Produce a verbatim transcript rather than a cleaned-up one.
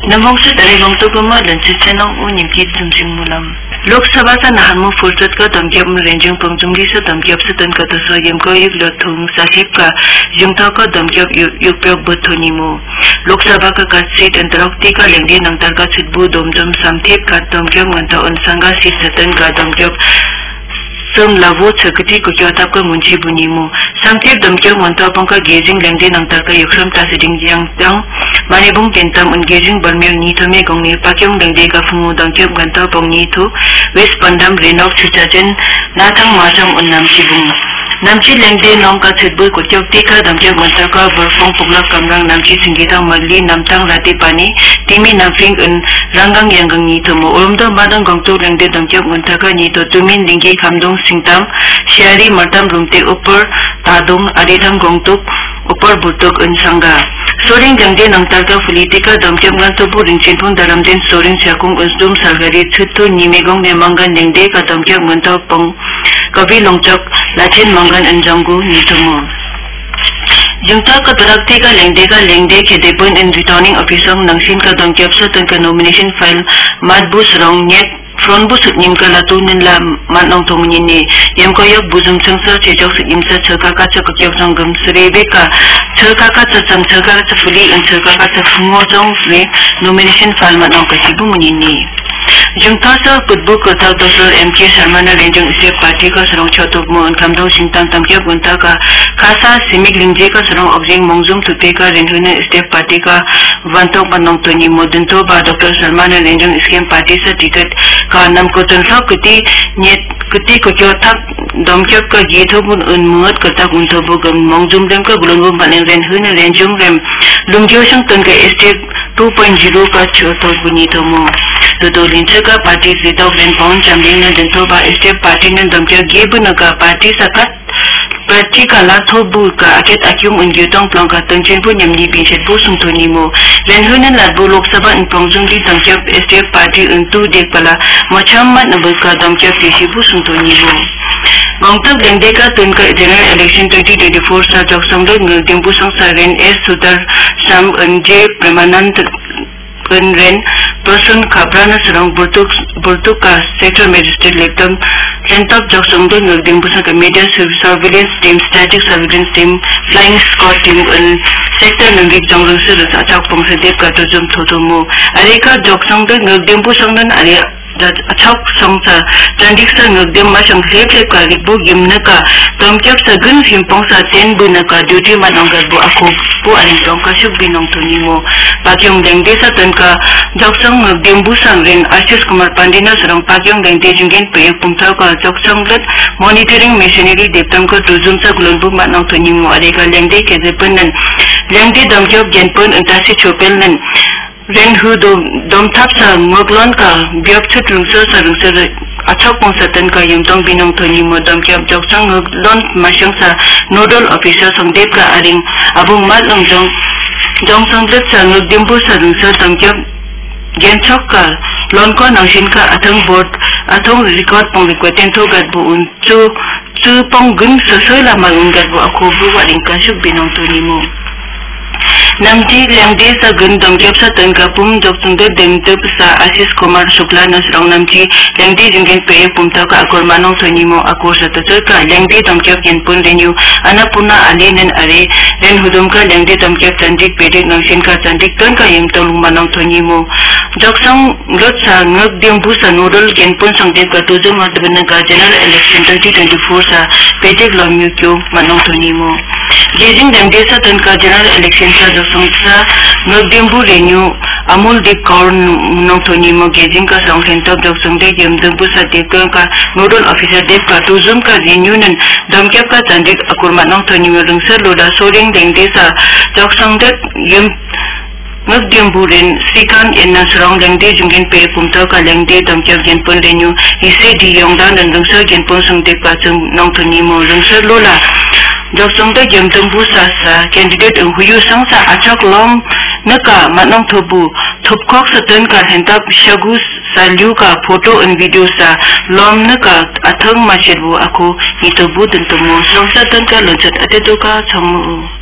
Namong sa darigong tuguma dan cichenong unyim ki dumjing mulam. Lok Sabha sa nahanmu fursat ka damgyap mu renjing pengjungli sa damgyap sa tan ka taswa yem ko yuk lotung sahib ka jungta ka damgyap yuk pyok bethoni mu. Lok Sabha ka ka seat antarokti ka lengdi nang tar ka sitbu domjom samthip ka damgyap nganta on sanga seat satan ka damgyap Sem lavo seketi ko kyo tap ka munchi bunimu. Samthip damgyap nganta pangka gazing lengdi nang tar ka yukram ta siding yang tang manibung tentam engaging balmir ni thome gongni pakyong dengde ka fungu damgyap nganta pong ni thu west pandam renok chuchajen natang masam unnam chibung. Namchi lengde nong ka chitbu ko kyok tika damgyap nganta ka berfong puglak kamrang namchi singgitang magli namtang rati pani timi namfing un rangang yanggang ni thu mo ulumda madang gongtu lengde damgyap nganta ka ni thu tumin dinggi kamdong singtam syari martam rumte upar tadung adidang gongtuk upar butuk un sangga. Soring jangde nang targa politika damgyap nganta bu ringchin pun dalam den soring syakung usdum sargari chutu nimegong memanggan dengde ka damgyap nganta pong kabi longchok lachin mangan anjanggu nitumo. Jungta ka darakti ka lengde ka lengde kedepun in returning officer nangsin ka damgyap sa tan ka nomination file madbu sarong nyet front bu sutnim ka latunin la manong tomunyini yam ko yok buzum changsa chejok sutnim sa chaka ka chaka kyok sangam srebe ka chaka ka chacham chaka ka fuli in chaka ka chafmo jong re nomination file manong ka sibu munyini. Jungta sa putbu kota Doctor M K Sharma na renjong isip party ka sarong chotok mo ang kamdong singtang tamkyap gunta ka kasa simik lingje ka sarong objeng mongzum tupe ka renhuna isip party ka vantok panong toni mo dinto ba Doctor Sharma na renjong isip party sa tiket ka nam ko tansa kuti nyet kuti ko kyo tak domkyap ka gito pun unmuat kata gunto bo gam mongzum dem ka gulunggum paneng renhuna renjong rem lungjo sang tan ka isip two point zero ka chotok bunito mo. Tutu linca ka parti zitau ren pon jamling na dento ba step parti na damkya gebe na ka parti sakat parti ka la thobu ka aket akyum ungyutong plong ka tangchen pu nyamni pinchet pu sungtoni mo ren hunan la bu lok sabha in prongjung di damkya step parti untu dek pala machammat na bu ka damkya pisi pu sungtoni mo. Gongtak lengde ka tun ka general election twenty twenty-four sa joksong lo ngilting pu sang sa ren S Sudar Sam Anje Premanand Ren person kaprana sarong burtuk burtuk ka sector magistrate lectum lentop joksong do ngilting busa ka media surveillance team static surveillance team flying squad team un sector nangik jongrong sir sa chak pong sa dep ka tujum thotomo areka joksong do ngilting busang dan are achak songsa chandik sa ngagdem masang lep lep ka ribu gimna ka tomkyap sa gun himpong sa ten bu na ka duty manong garbo ako po aling tong ka syuk binong tunimo pakyong lengde sa tan ka joksong ngagdem busang rin Ashish Kumar Pandina sarong pakyong lengde jinggen payag pumtaw ka joksong lat monitoring machinery deptam ka tuzum sa gulunbuk manong tunimo areka lengde kezepunan lengde domkyap genpun antasi chopel nan ren hu do dom thap sa ngoglon ka byap chut lungsa sa lungsa achak pong sa tan ka yumtong binong thoni mo dom kyap joksang ngoglon masyang sa nodal officer song dep ka aring abung mat long jong jong song dep sa ngogdimbu sa lungsa dom kyap genchok ka lon ko nangsin ka athang board athong record pong requesten to gat bu un chu chu pong gun sa soy la magung gat bu ako bu waling ka syuk binong thoni mo. Namji lengde sa gun domkyap sa tan ka pum joksong do dengtep sa Ashish Kumar Shukla na sarong namji lengde jinggen peye pumtaw ka akor manong thoni mo akor sa tasoy ka lengde domkyap genpun renyu anapuna ali nan are ren hudum ka lengde domkyap chandik pedik nangsin ka chandik ton ka yumtong manong thoni mo joksong lot sa ngagdim bu sa nodal genpun sangdep ka tuzum matbana ka general election twenty twenty-four sa pedik lomyu kyo manong thoni mo gejing lengde sa tan ka general election sa joksong sa ngagdim bu renyu amul dip kaur nong thoni mo gejing ka song hentop joksong de yumdung bu sa dep ka nodal officer dep ka tuzum ka renyu nan domkyap ka chandik akur manong thoni mo lungsa loda soring lengde sa joksong de yum ngagdim bu ren sikan en na sarong lengde jinggen pe pumtaw ka lengde domkyap genpun renyu ise di yongdan dan lungsa genpun song dep ka chung nong thoni mo lungsa lola joksong de yumdung bu sa sa candidate huyu sang sa achak long naka manong thobu thupkok sa tan ka hentap shagus sa liu ka photo and video sa lom naka athang machet bu ako nitobu dentomo song sa tan ka lonchat ateto ka chamu